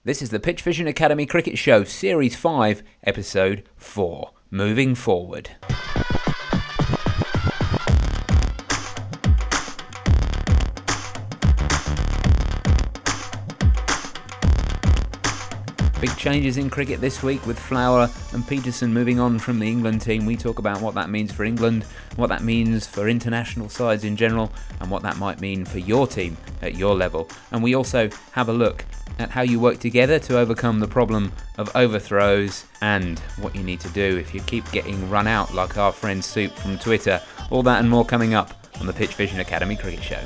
This is the Pitch Vision Academy Cricket Show, Series 5, Episode 4, Moving Forward. Big changes in cricket this week with Flower and Peterson moving on from the England team. We talk about what that means for England, what that means for international sides in general, and what that might mean for your team at your level. And we also have a look at how you work together to overcome the problem of overthrows and what you need to do if you keep getting run out like our friend Soup from Twitter. All that and more coming up on the Pitch Vision Academy Cricket Show.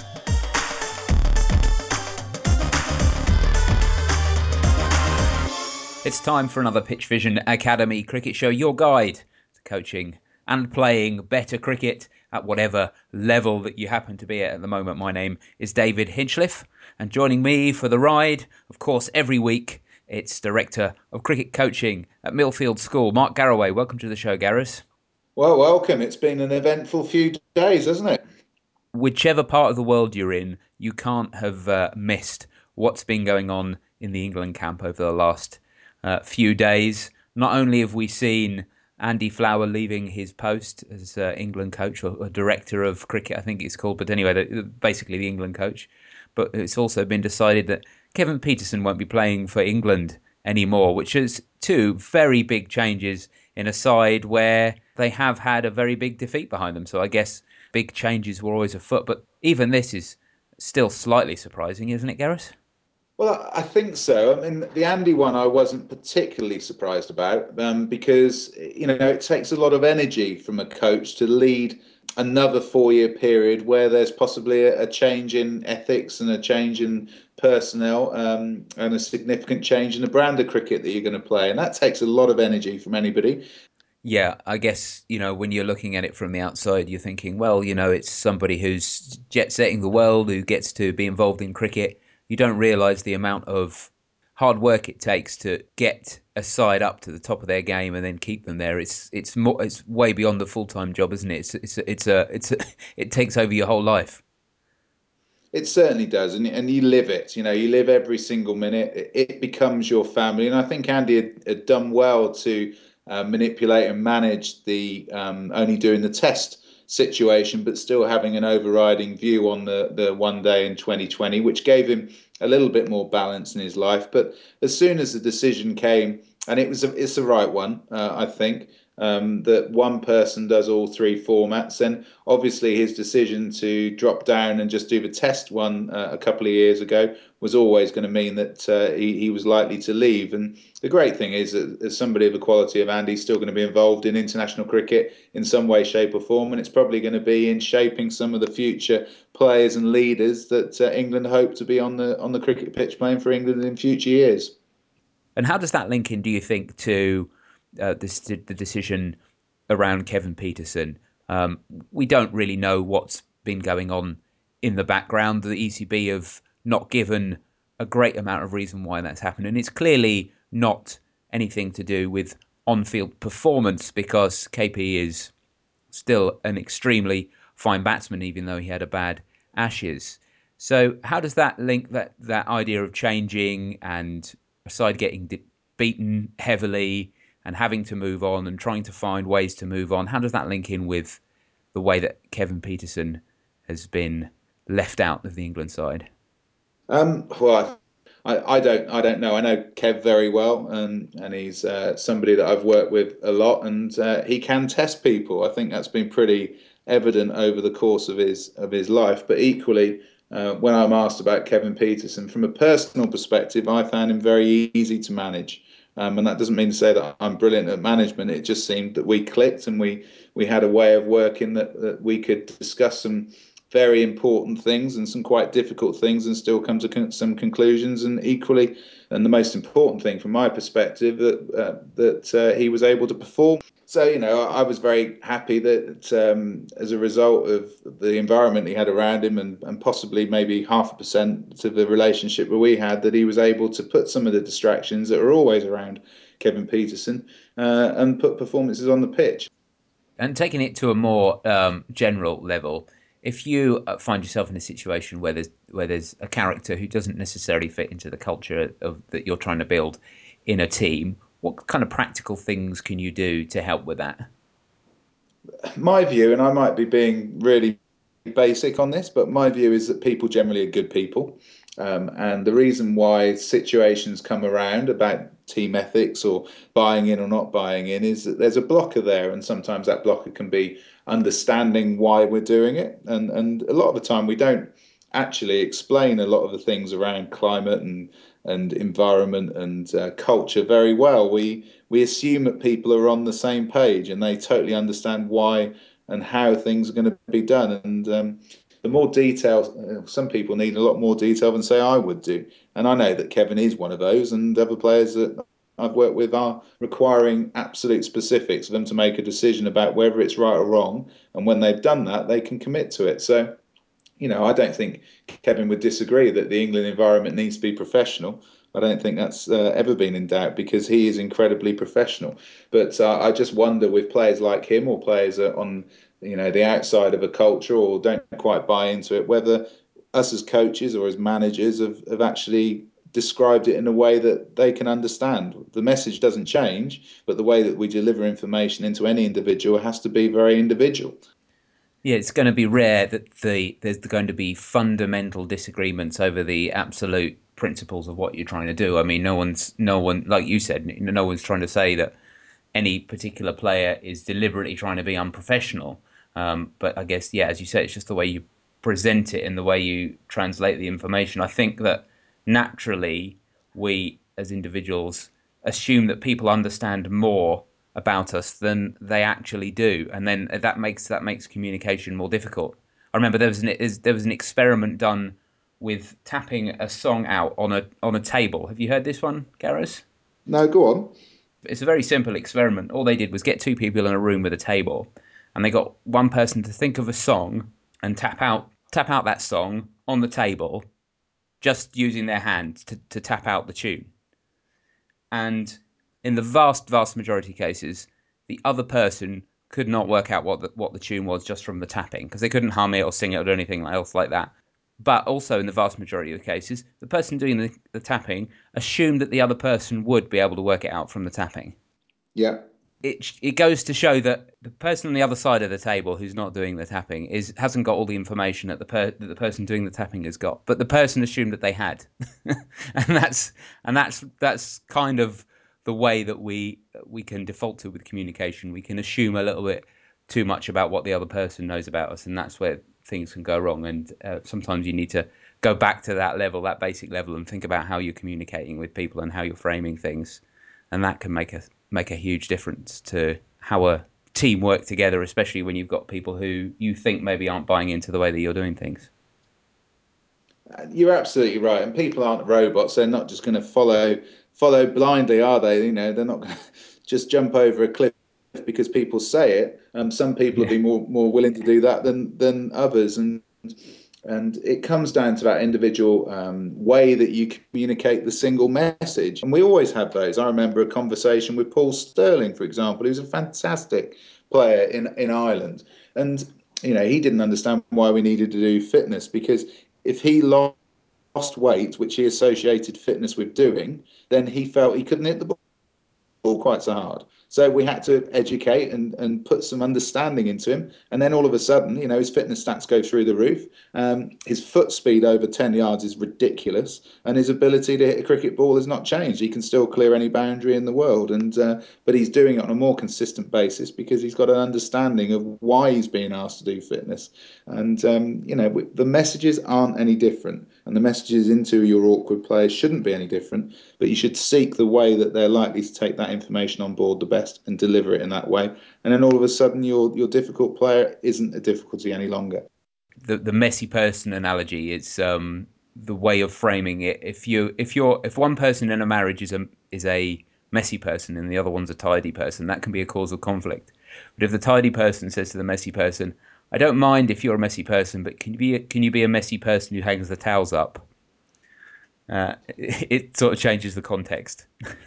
It's time for another Pitch Vision Academy Cricket Show, your guide to coaching and playing better cricket at whatever level that you happen to be at the moment. My name is David Hinchliffe, and joining me for the ride, of course, every week, it's Director of Cricket Coaching at Millfield School, Mark Garraway. Welcome to the show, Garrus. Well, welcome. It's been an eventful few days, hasn't it? Whichever part of the world you're in, you can't have missed what's been going on in the England camp over the last few days. Not only have we seen Andy Flower leaving his post as England coach or director of cricket, I think it's called, but anyway, basically the England coach. But it's also been decided that Kevin Peterson won't be playing for England anymore, which is two very big changes in a side where they have had a very big defeat behind them. So I guess big changes were always afoot. But even this is still slightly surprising, isn't it, Gareth? Well, I think so. I mean, the Andy one I wasn't particularly surprised about because, it takes a lot of energy from a coach to lead another 4-year period where there's possibly a change in ethics and a change in personnel and a significant change in the brand of cricket that you're going to play. And that takes a lot of energy from anybody. Yeah, I guess, when you're looking at it from the outside, you're thinking, well, it's somebody who's jet setting the world, who gets to be involved in cricket. You don't realise the amount of hard work it takes to get a side up to the top of their game and then keep them there. It's way beyond the full time job, isn't it? It takes over your whole life. It certainly does, and you live it. You live every single minute. It becomes your family, and I think Andy had done well to manipulate and manage the only doing the test situation, but still having an overriding view on the one day in 2020, which gave him a little bit more balance in his life. But as soon as the decision came, and it's the right one, I think. That one person does all three formats. And obviously, his decision to drop down and just do the test one a couple of years ago was always going to mean that he was likely to leave. And the great thing is that as somebody of the quality of Andy, he's still going to be involved in international cricket in some way, shape, or form. And it's probably going to be in shaping some of the future players and leaders that England hope to be on the cricket pitch playing for England in future years. And how does that link in, do you think, to the decision around Kevin Peterson? We don't really know what's been going on in the background. The ECB have not given a great amount of reason why that's happened. And it's clearly not anything to do with on-field performance because KP is still an extremely fine batsman, even though he had a bad Ashes. So how does that link that idea of changing and a side getting beaten heavily and having to move on and trying to find ways to move on? How does that link in with the way that Kevin Peterson has been left out of the England side? Well, I don't know. I know Kev very well, and he's somebody that I've worked with a lot, and he can test people. I think that's been pretty evident over the course of his life. But equally, when I'm asked about Kevin Peterson, from a personal perspective, I found him very easy to manage. And that doesn't mean to say that I'm brilliant at management. It just seemed that we clicked and we had a way of working that we could discuss some very important things and some quite difficult things and still come to some conclusions. And equally, and the most important thing from my perspective, that he was able to perform. So, I was very happy that as a result of the environment he had around him and possibly maybe 0.5% to the relationship that we had, that he was able to put some of the distractions that are always around Kevin Peterson and put performances on the pitch. And taking it to a more general level, if you find yourself in a situation where there's a character who doesn't necessarily fit into the culture of that you're trying to build in a team, what kind of practical things can you do to help with that? My view, and I might be being really basic on this, but my view is that people generally are good people. And the reason why situations come around about team ethics or buying in or not buying in is that there's a blocker there, and sometimes that blocker can be understanding why we're doing it. And a lot of the time we don't actually explain a lot of the things around climate and environment and culture very well. We assume that people are on the same page and they totally understand why and how things are going to be done. And the more detail, some people need a lot more detail than say I would do. And I know that Kevin is one of those, and other players that I've worked with are requiring absolute specifics for them to make a decision about whether it's right or wrong. And when they've done that, they can commit to it. So I don't think Kevin would disagree that the England environment needs to be professional. I don't think that's ever been in doubt because he is incredibly professional. But I just wonder with players like him or players on the outside of a culture or don't quite buy into it, whether us as coaches or as managers have actually described it in a way that they can understand. The message doesn't change, but the way that we deliver information into any individual has to be very individual. Yeah, it's going to be rare that there's going to be fundamental disagreements over the absolute principles of what you're trying to do. I mean, no one, like you said, no one's trying to say that any particular player is deliberately trying to be unprofessional. But I guess, yeah, as you say, it's just the way you present it and the way you translate the information. I think that naturally we as individuals assume that people understand more about us than they actually do, and then that makes communication more difficult. I remember there was an experiment done with tapping a song out on a table. Have you heard this one, Gareth? No, go on. It's a very simple experiment. All they did was get two people in a room with a table, and they got one person to think of a song and tap out that song on the table, just using their hand to tap out the tune. And in the vast majority of cases, the other person could not work out what the tune was just from the tapping because they couldn't hum it or sing it or anything else like that. But also, in the vast majority of the cases, the person doing the tapping assumed that the other person would be able to work it out from the tapping. Yeah. It goes to show that the person on the other side of the table who's not doing the tapping hasn't got all the information that the person doing the tapping has got, but the person assumed that they had, and that's kind of the way that we can default to with communication. We can assume a little bit too much about what the other person knows about us, and that's where things can go wrong. And sometimes you need to go back to that level, that basic level, and think about how you're communicating with people and how you're framing things, and that can make a huge difference to how a team work together, especially when you've got people who you think maybe aren't buying into the way that you're doing things. You're absolutely right, and people aren't robots. They're not just going to follow blindly, are they? They're not going to just jump over a cliff because people say it. Some people will Yeah. be more willing to do that than others, and it comes down to that individual way that you communicate the single message. And we always have those. I remember a conversation with Paul Sterling, for example, who's a fantastic player in Ireland, and he didn't understand why we needed to do fitness because if he lost weight, which he associated fitness with doing, then he felt he couldn't hit the ball quite so hard. So we had to educate and put some understanding into him. And then all of a sudden, his fitness stats go through the roof. His foot speed over 10 yards is ridiculous. And his ability to hit a cricket ball has not changed. He can still clear any boundary in the world. But he's doing it on a more consistent basis because he's got an understanding of why he's being asked to do fitness. And, the messages aren't any different. And the messages into your awkward players shouldn't be any different, but you should seek the way that they're likely to take that information on board the best and deliver it in that way. And then all of a sudden, your difficult player isn't a difficulty any longer. The messy person analogy is the way of framing it. If one person in a marriage is a messy person and the other one's a tidy person, that can be a cause of conflict. But if the tidy person says to the messy person, "I don't mind if you're a messy person, but can you be a messy person who hangs the towels up?" It sort of changes the context.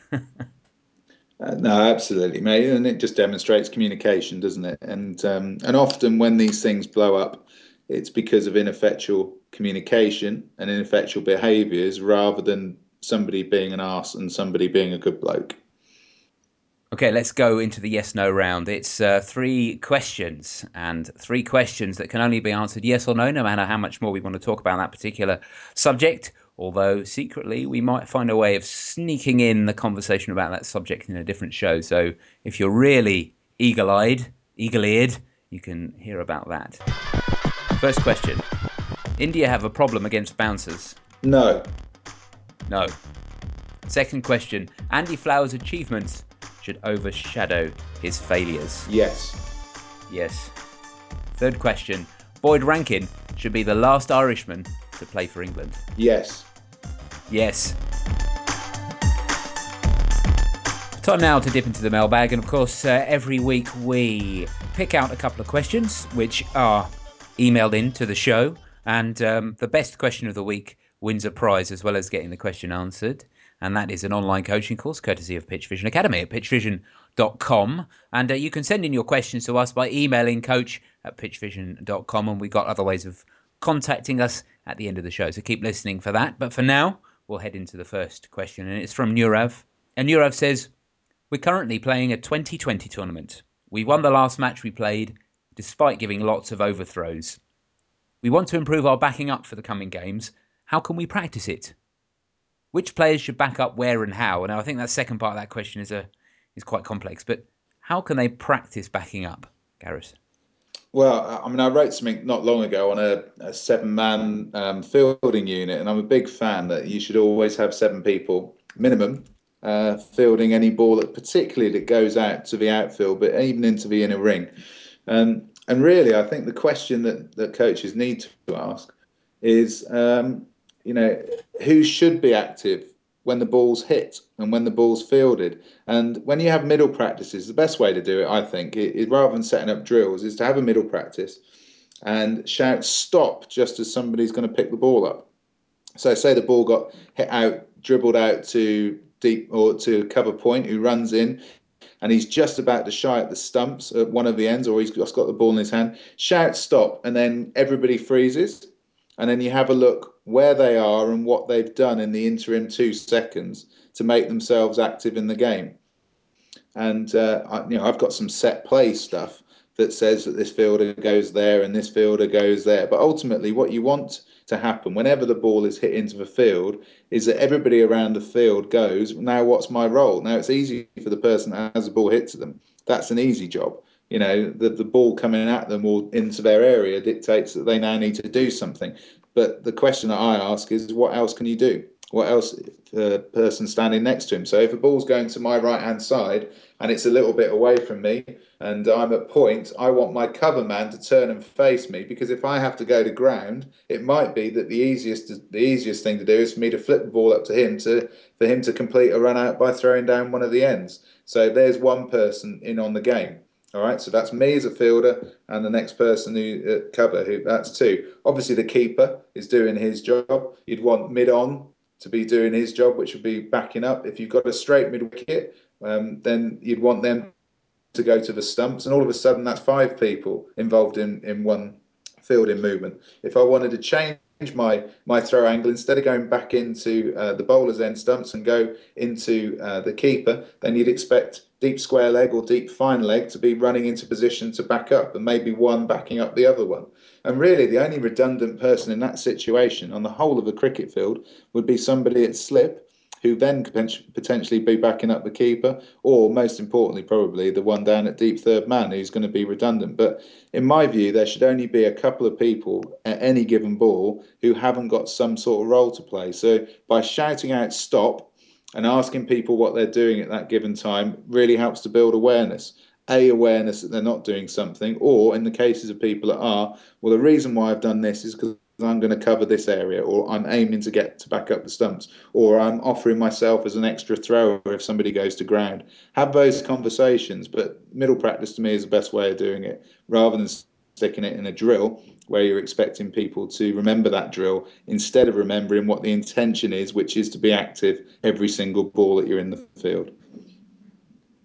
No, absolutely, mate, and it just demonstrates communication, doesn't it? And often when these things blow up, it's because of ineffectual communication and ineffectual behaviours rather than somebody being an arse and somebody being a good bloke. Okay, let's go into the yes no round. It's three questions, and three questions that can only be answered yes or no, no matter how much more we want to talk about that particular subject. Although secretly, we might find a way of sneaking in the conversation about that subject in a different show. So if you're really eagle eared, you can hear about that. First question: India have a problem against bouncers? No. No. Second question: Andy Flower's achievements should overshadow his failures? Yes. Yes. Third question: Boyd Rankin should be the last Irishman to play for England? Yes. Yes. Time now to dip into the mailbag, and of course, every week we pick out a couple of questions which are emailed in to the show, and the best question of the week wins a prize as well as getting the question answered. And that is an online coaching course courtesy of Pitch Vision Academy at pitchvision.com. And you can send in your questions to us by emailing coach@pitchvision.com, and we've got other ways of contacting us at the end of the show. So keep listening for that. But for now, we'll head into the first question, and it's from Nurav. And Nurav says, we're currently playing a 2020 tournament. We won the last match we played, despite giving lots of overthrows. We want to improve our backing up for the coming games. How can we practice it? Which players should back up where and how? And I think that second part of that question is quite complex. But how can they practice backing up, Gareth? Well, I mean, I wrote something not long ago on a seven-man fielding unit, and I'm a big fan that you should always have seven people minimum fielding any ball that particularly that goes out to the outfield, but even into the inner ring. And really, I think the question that coaches need to ask is, who should be active when the ball's hit and when the ball's fielded. And when you have middle practices, the best way to do it, I think, is rather than setting up drills, is to have a middle practice and shout stop just as somebody's going to pick the ball up. So say the ball got hit out, dribbled out to deep or to cover point, who runs in and he's just about to shy at the stumps at one of the ends, or he's just got the ball in his hand. Shout stop, and then everybody freezes, and then you have a look where they are and what they've done in the interim 2 seconds to make themselves active in the game. And I've got some set play stuff that says that this fielder goes there and this fielder goes there. But ultimately, what you want to happen whenever the ball is hit into the field is that everybody around the field goes, now what's my role? Now it's easy for the person that has the ball hit to them. That's an easy job. The ball coming at them or into their area dictates that they now need to do something. But the question that I ask is, what else can you do? What else the person standing next to him? So if a ball's going to my right hand side and it's a little bit away from me and I'm at point, I want my cover man to turn and face me, because if I have to go to ground, it might be that the easiest thing to do is for me to flip the ball up to him for him to complete a run out by throwing down one of the ends. So there's one person in on the game. All right, so that's me as a fielder, and the next person who cover, who that's two. Obviously, the keeper is doing his job. You'd want mid on to be doing his job, which would be backing up. If you've got a straight mid wicket, then you'd want them to go to the stumps, and all of a sudden that's five people involved in one fielding movement. If I wanted to change my throw angle, instead of going back into the bowler's end stumps and go into the keeper, then you'd expect deep square leg or deep fine leg to be running into position to back up, and maybe one backing up the other one. And really, the only redundant person in that situation on the whole of the cricket field would be somebody at slip, who then potentially be backing up the keeper, or most importantly, probably the one down at deep third man who's going to be redundant. But in my view, there should only be a couple of people at any given ball who haven't got some sort of role to play. So by shouting out stop and asking people what they're doing at that given time really helps to build awareness. Awareness that they're not doing something, or in the cases of people that are, well, the reason why I've done this is because I'm going to cover this area, or I'm aiming to get to back up the stumps, or I'm offering myself as an extra thrower if somebody goes to ground. Have those conversations, but middle practice to me is the best way of doing it, rather than sticking it in a drill where you're expecting people to remember that drill instead of remembering what the intention is, which is to be active every single ball that you're in the field.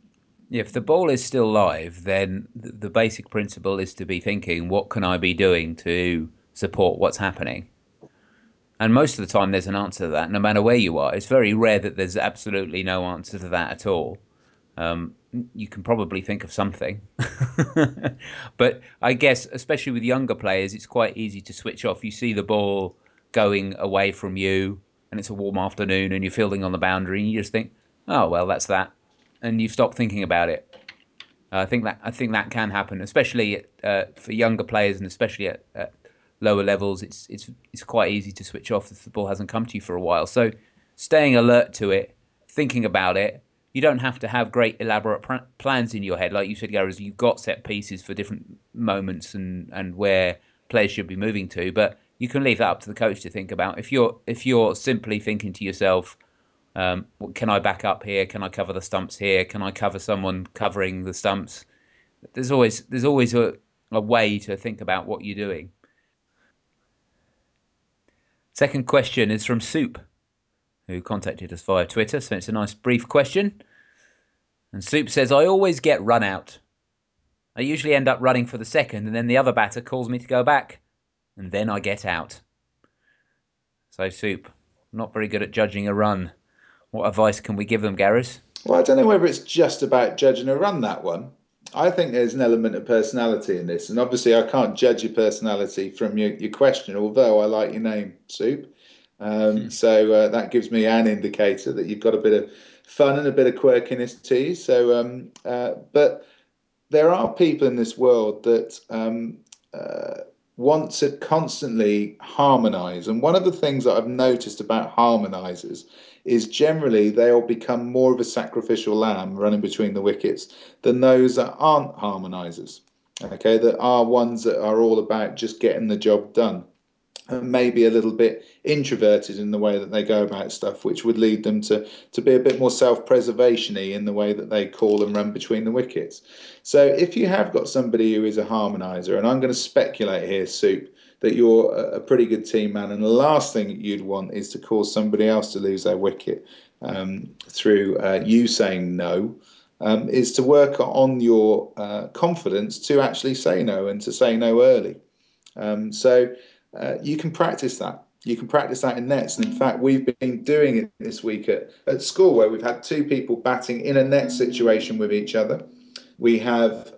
If the ball is still live, then the basic principle is to be thinking, what can I be doing to support what's happening? And most of the time, there's an answer to that, no matter where you are. It's very rare that there's absolutely no answer to that at all. You can probably think of something. But I guess, especially with younger players, it's quite easy to switch off. You see the ball going away from you, and it's a warm afternoon, and you're fielding on the boundary, and you just think, oh, well, that's that. And you stop thinking about it. I think that can happen, especially for younger players, and especially at lower levels. It's quite easy to switch off if the ball hasn't come to you for a while. So staying alert to it, thinking about it. You don't have to have great elaborate plans in your head, like you said, Gareth. You've got set pieces for different moments and where players should be moving to, but you can leave that up to the coach to think about. If you're simply thinking to yourself, can I back up here? Can I cover the stumps here? Can I cover someone covering the stumps? There's always a way to think about what you're doing. Second question is from Soup, who contacted us via Twitter. So it's a nice brief question. And Soup says, I always get run out. I usually end up running for the second, and then the other batter calls me to go back. And then I get out. So Soup, not very good at judging a run. What advice can we give them, Gareth? Well, I don't know whether it's just about judging a run, that one. I think there's an element of personality in this. And obviously, I can't judge your personality from your question, although I like your name, Soup. So that gives me an indicator that you've got a bit of fun and a bit of quirkiness to you. But there are people in this world that want to constantly harmonize. And one of the things that I've noticed about harmonizers is generally they'll become more of a sacrificial lamb running between the wickets than those that aren't harmonizers. Okay, that are ones that are all about just getting the job done and maybe a little bit introverted in the way that they go about stuff, which would lead them to be a bit more self-preservation-y in the way that they call and run between the wickets. So if you have got somebody who is a harmonizer, and I'm going to speculate here, Soup, that you're a pretty good team man, and the last thing you'd want is to cause somebody else to lose their wicket through you saying no. Is to work on your confidence to actually say no and to say no early. So you can practice that. You can practice that in nets. And in fact, we've been doing it this week at school where we've had two people batting in a net situation with each other. We have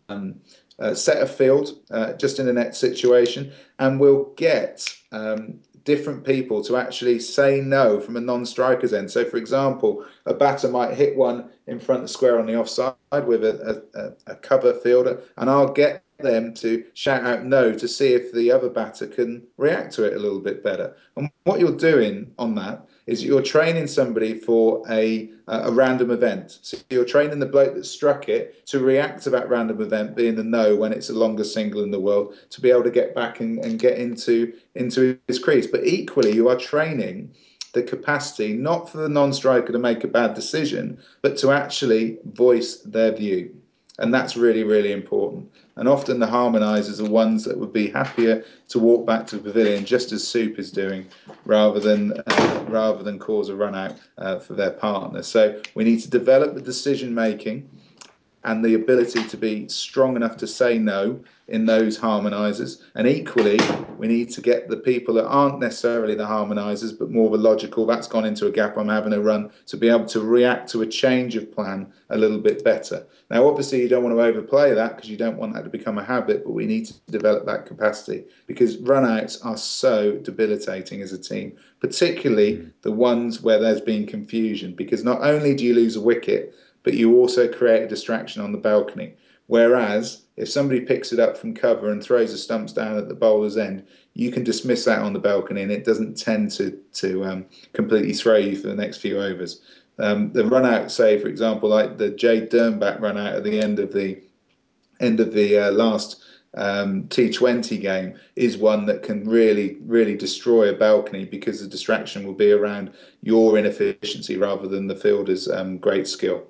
set a field just in a net situation, and we'll get different people to actually say no from a non-striker's end. So, for example, a batter might hit one in front of the square on the offside with a cover fielder, and I'll get them to shout out no to see if the other batter can react to it a little bit better. And what you're doing on that is you're training somebody for a random event. So you're training the bloke that struck it to react to that random event being the no when it's the longest single in the world to be able to get back and get into his crease. But equally, you are training the capacity not for the non-striker to make a bad decision, but to actually voice their view. And that's really, really important. And often the harmonisers are ones that would be happier to walk back to the pavilion, just as Soup is doing, rather than cause a run out for their partner. So we need to develop the decision making and the ability to be strong enough to say no in those harmonizers. And equally, we need to get the people that aren't necessarily the harmonizers, but more of a logical, that's gone into a gap, I'm having a run, to be able to react to a change of plan a little bit better. Now, obviously, you don't want to overplay that because you don't want that to become a habit, but we need to develop that capacity because runouts are so debilitating as a team, particularly Mm. the ones where there's been confusion, because not only do you lose a wicket, but you also create a distraction on the balcony. Whereas if somebody picks it up from cover and throws the stumps down at the bowler's end, you can dismiss that on the balcony, and it doesn't tend to completely throw you for the next few overs. The run out, say for example, like the Jade Dernbach run out at the end of the last T20 game, is one that can really, really destroy a balcony because the distraction will be around your inefficiency rather than the fielder's great skill.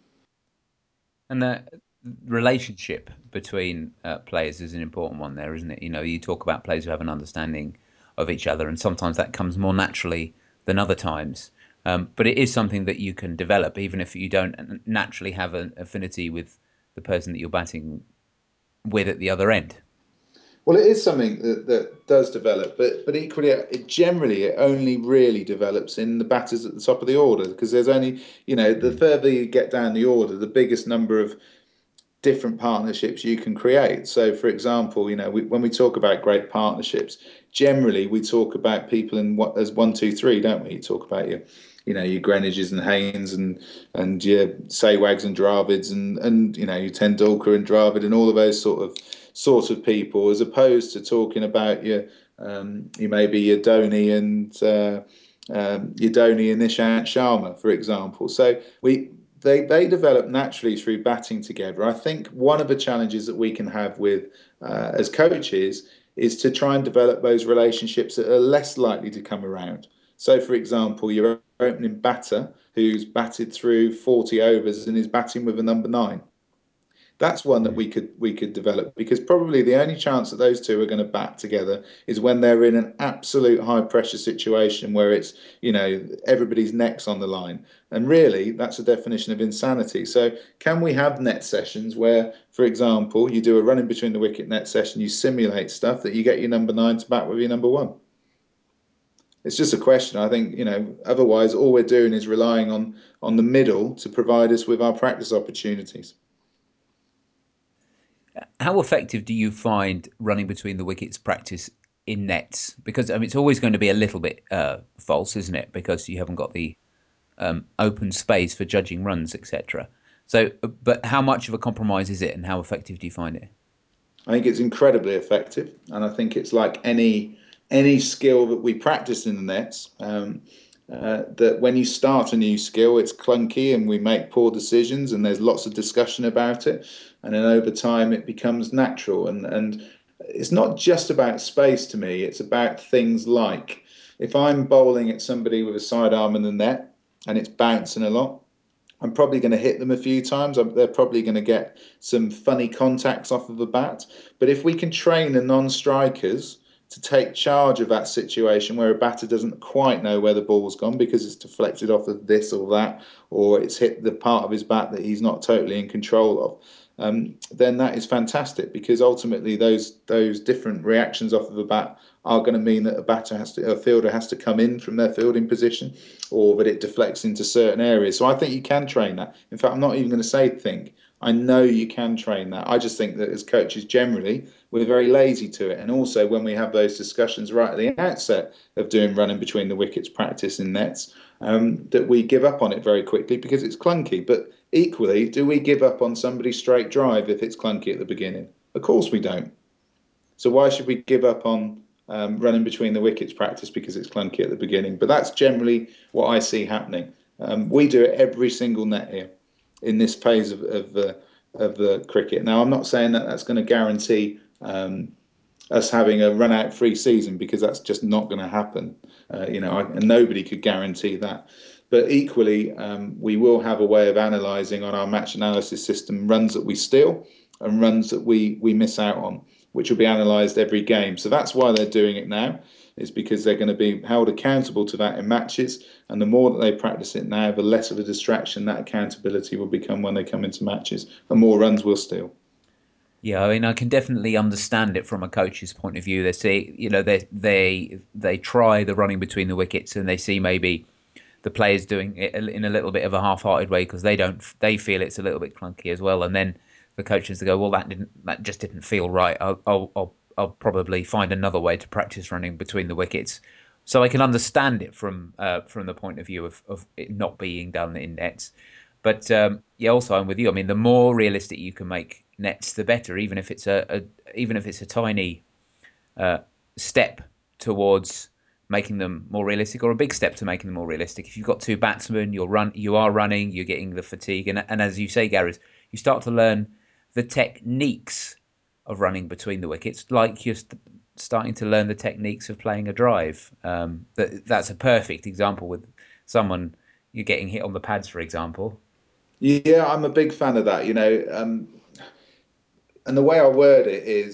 And the relationship between players is an important one there, isn't it? You talk about players who have an understanding of each other, and sometimes that comes more naturally than other times. But it is something that you can develop, even if you don't naturally have an affinity with the person that you're batting with at the other end. Well, it is something that does develop, but equally, it only really develops in the batters at the top of the order because there's only, the Mm. further you get down the order, the biggest number of different partnerships you can create. So, for example, when we talk about great partnerships, generally we talk about people in what as one, two, three, don't we? You talk about your Greenwiches and Haynes and your Saywags and Dravids and your Tendulkar and Dravid and all of those sort of people, as opposed to talking about you maybe your Dhoni and Nishant Sharma, for example. So they develop naturally through batting together. I think one of the challenges that we can have with as coaches is to try and develop those relationships that are less likely to come around. So, for example, your opening batter who's batted through 40 overs and is batting with a number nine. That's one that Mm. we could develop because probably the only chance that those two are going to bat together is when they're in an absolute high pressure situation where it's everybody's necks on the line, and really that's a definition of insanity. So can we have net sessions where, for example, you do a running between the wicket net session, you simulate stuff that you get your number nine to bat with your number one? It's just a question. I think otherwise all we're doing is relying on the middle to provide us with our practice opportunities. How effective do you find running between the wickets practice in nets? Because I mean, it's always going to be a little bit false, isn't it? Because you haven't got the open space for judging runs, etc. So, but how much of a compromise is it, and how effective do you find it? I think it's incredibly effective, and I think it's like any skill that we practice in the nets. That when you start a new skill, it's clunky and we make poor decisions, and there's lots of discussion about it, and then over time it becomes natural. And it's not just about space to me; it's about things like if I'm bowling at somebody with a sidearm in the net and it's bouncing a lot. I'm probably going to hit them a few times. They're probably going to get some funny contacts off of the bat. But if we can train the non-strikers to take charge of that situation where a batter doesn't quite know where the ball's gone because it's deflected off of this or that, or it's hit the part of his bat that he's not totally in control of, then that is fantastic because ultimately those different reactions off of the bat are going to mean that a fielder has to come in from their fielding position, or that it deflects into certain areas. So I think you can train that. In fact, I'm not even going to say think. I know you can train that. I just think that as coaches generally, we're very lazy to it. And also when we have those discussions right at the outset of doing running between the wickets practice in nets, that we give up on it very quickly because it's clunky. But equally, do we give up on somebody's straight drive if it's clunky at the beginning? Of course we don't. So why should we give up on running between the wickets practice because it's clunky at the beginning? But that's generally what I see happening. We do it every single net here in this phase of the cricket. Now, I'm not saying that that's going to guarantee us having a run out free season because that's just not going to happen. And nobody could guarantee that. But equally, we will have a way of analysing on our match analysis system runs that we steal and runs that we miss out on, which will be analysed every game. So that's why they're doing it now, is because they're going to be held accountable to that in matches. And the more that they practice it now, the less of a distraction that accountability will become when they come into matches, and more runs will steal. Yeah, I mean, I can definitely understand it from a coach's point of view. They see, they try the running between the wickets, and they see maybe the players doing it in a little bit of a half-hearted way because they feel it's a little bit clunky as well. And then the coaches go, well, that just didn't feel right. I'll probably find another way to practice running between the wickets. So I can understand it from the point of view of it not being done in nets. But yeah, also I'm with you. I mean, the more realistic you can make nets, the better. Even if it's a tiny uh, step towards making them more realistic, or a big step to making them more realistic. If you've got two batsmen, you are running, you're getting the fatigue, and as you say, Gareth, you start to learn the techniques of running between the wickets, like you're starting to learn the techniques of playing a drive. That's a perfect example with someone you're getting hit on the pads, for example. Yeah, I'm a big fan of that. And the way I word it is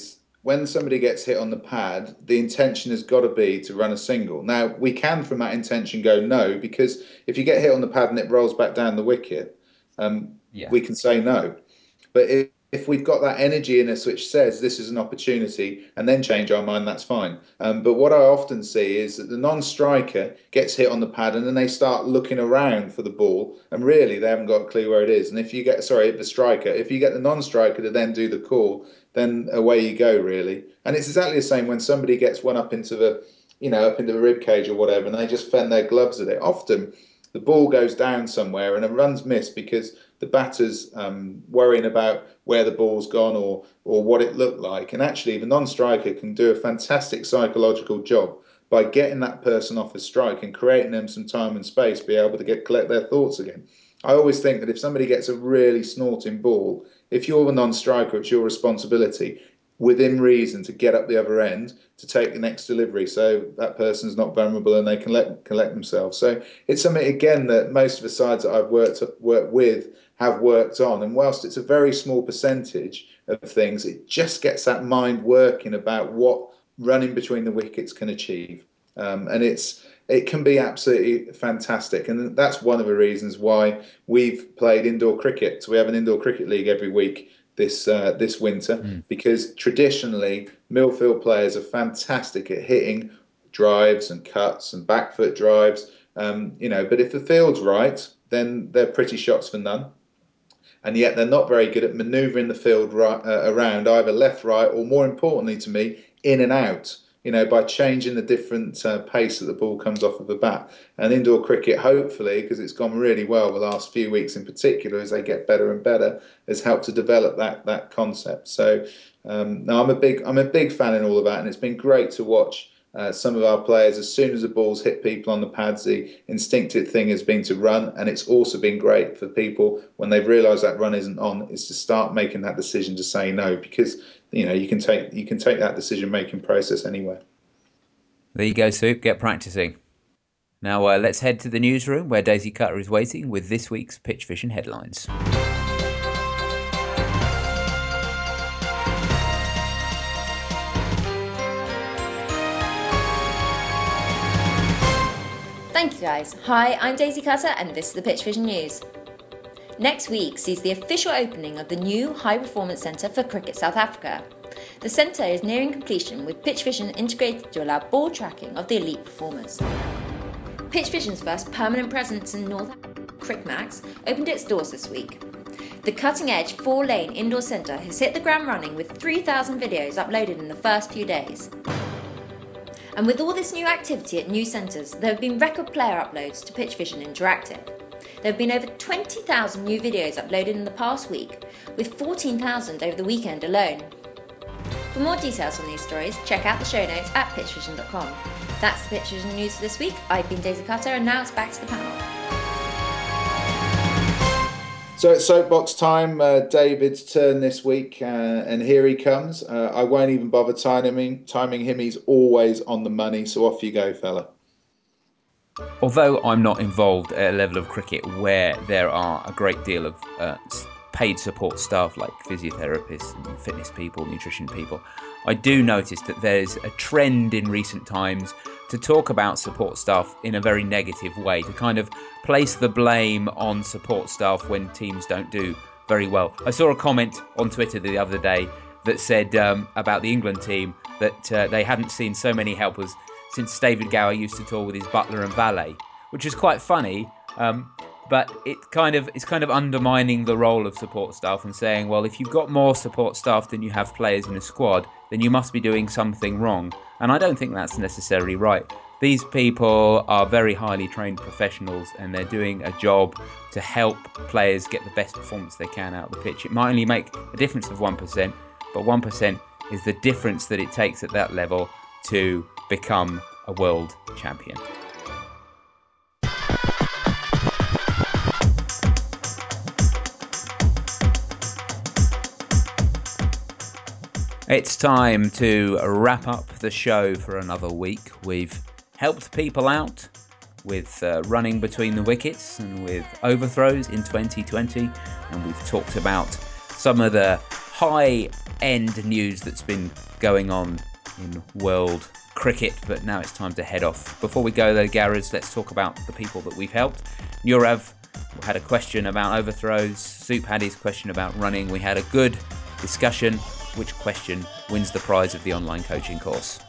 when somebody gets hit on the pad, the intention has got to be to run a single. Now, we can from that intention go no, because if you get hit on the pad and it rolls back down the wicket, Yeah. we can say no. But if we've got that energy in us which says this is an opportunity and then change our mind, that's fine. But what I often see is that the non-striker gets hit on the pad and then they start looking around for the ball and really they haven't got a clue where it is. And if you get, sorry, the striker, if you get the non-striker to then do the call, then away you go, really. And it's exactly the same when somebody gets one up into the, up into the rib cage or whatever, and they just fend their gloves at it. Often the ball goes down somewhere and a run's missed because the batter's worrying about where the ball's gone or what it looked like. And actually, the non-striker can do a fantastic psychological job by getting that person off a strike and creating them some time and space, be able to collect their thoughts again. I always think that if somebody gets a really snorting ball, if you're the non-striker, it's your responsibility, within reason, to get up the other end to take the next delivery, so that person's not vulnerable and they can collect themselves. So it's something again that most of the sides that I've worked with have worked on. And whilst it's a very small percentage of things, it just gets that mind working about what running between the wickets can achieve. And it can be absolutely fantastic. And that's one of the reasons why we've played indoor cricket. So we have an indoor cricket league every week this winter, because traditionally Millfield players are fantastic at hitting drives and cuts and back foot drives. But if the field's right, then they're pretty shots for none. And yet they're not very good at manoeuvring the field around either left, right, or more importantly to me, in and out. By changing the different pace that the ball comes off of the bat. And indoor cricket, hopefully, because it's gone really well the last few weeks in particular, as they get better and better, has helped to develop that concept. So, no, I'm a big fan in all of that, and it's been great to watch. Some of our players, as soon as the balls hit people on the pads, the instinctive thing has been to run, and it's also been great for people when they've realised that run isn't on, is to start making that decision to say no, because you can take that decision making process anywhere. There you go, Soup. Get practicing. Now let's head to the newsroom where Daisy Cutter is waiting with this week's Pitch Vision headlines. Thank you, guys. Hi, I'm Daisy Cutter and this is the Pitch Vision News. Next week sees the official opening of the new High Performance Centre for Cricket South Africa. The centre is nearing completion, with Pitch Vision integrated to allow ball tracking of the elite performers. Pitch Vision's first permanent presence in North Crickmax opened its doors this week. The cutting-edge 4-lane indoor centre has hit the ground running with 3,000 videos uploaded in the first few days. And with all this new activity at new centres, there have been record player uploads to Pitch Vision Interactive. There have been over 20,000 new videos uploaded in the past week, with 14,000 over the weekend alone. For more details on these stories, check out the show notes at pitchvision.com. That's the Pitch Vision News for this week. I've been Daisy Cutter, and now it's back to the panel. So it's soapbox time. David's turn this week, and here he comes. I won't even bother timing him. He's always on the money. So off you go, fella. Although I'm not involved at a level of cricket where there are a great deal of paid support staff like physiotherapists and fitness people, nutrition people, I do notice that there's a trend in recent times to talk about support staff in a very negative way, to kind of place the blame on support staff when teams don't do very well. I saw a comment on Twitter the other day that said about the England team that they hadn't seen so many helpers since David Gower used to tour with his butler and valet, which is quite funny. But it's kind of undermining the role of support staff and saying, well, if you've got more support staff than you have players in a squad, then you must be doing something wrong. And I don't think that's necessarily right. These people are very highly trained professionals, and they're doing a job to help players get the best performance they can out of the pitch. It might only make a difference of 1%, but 1% is the difference that it takes at that level to become a world champion. It's time to wrap up the show for another week. We've helped people out with running between the wickets and with overthrows in 2020, and we've talked about some of the high-end news that's been going on in world cricket, but now it's time to head off. Before we go though, Gareth, let's talk about the people that we've helped. Nurav had a question about overthrows. Soup had his question about running. We had a good discussion. Which question wins the prize of the online coaching course?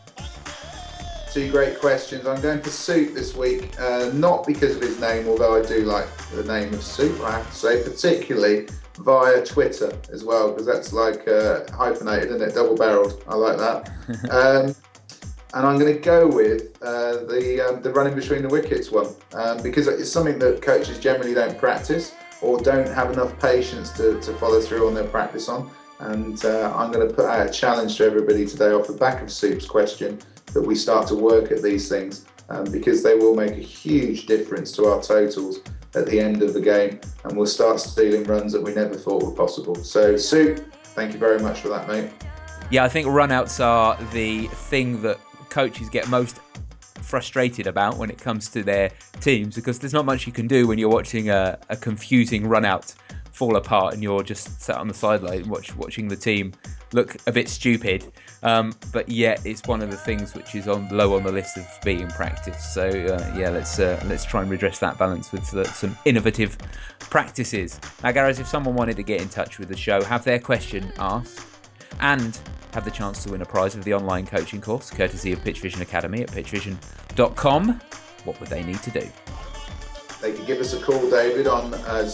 Two great questions. I'm going for Soup this week, not because of his name, although I do like the name of Soup, I have to say, particularly via Twitter as well, because that's like hyphenated, isn't it? Double-barreled. I like that. And I'm going to go with the running between the wickets one, because it's something that coaches generally don't practice or don't have enough patience to follow through on their practice on. And I'm going to put out a challenge to everybody today off the back of Soup's question that we start to work at these things, because they will make a huge difference to our totals at the end of the game, and we'll start stealing runs that we never thought were possible. So Soup, thank you very much for that, mate. Yeah, I think runouts are the thing that coaches get most frustrated about when it comes to their teams, because there's not much you can do when you're watching a confusing run out fall apart and you're just sat on the sideline watching the team look a bit stupid, but yet it's one of the things which is low on the list of being practiced. So let's try and redress that balance with some innovative practices. Now, Gareth, if someone wanted to get in touch with the show, have their question asked, and have the chance to win a prize of the online coaching course, courtesy of Pitch Vision Academy at pitchvision.com, what would they need to do? They can give us a call, David, on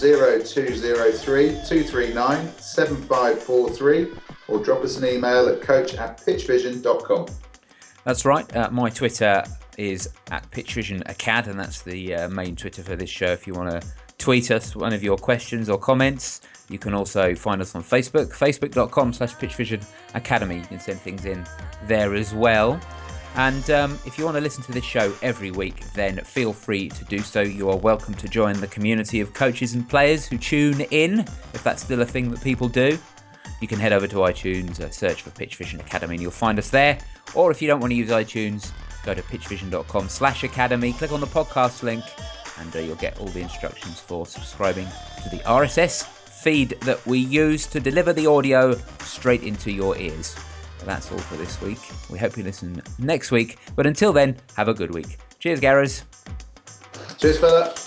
0203 239 7543, or drop us an email at coach@pitchvision.com. That's right. My Twitter is at pitchvisionacad, and that's the main Twitter for this show. If you want to tweet us one of your questions or comments, you can also find us on Facebook, facebook.com/pitchvisionacademy. You can send things in there as well. And if you want to listen to this show every week, then feel free to do so. You are welcome to join the community of coaches and players who tune in, if that's still a thing that people do. You can head over to iTunes, search for Pitch Vision Academy, and you'll find us there. Or if you don't want to use iTunes, go to pitchvision.com/academy, click on the podcast link, and you'll get all the instructions for subscribing to the RSS feed that we use to deliver the audio straight into your ears. That's all for this week. We hope you listen next week. But until then, have a good week. Cheers, Gareth. Cheers, fella.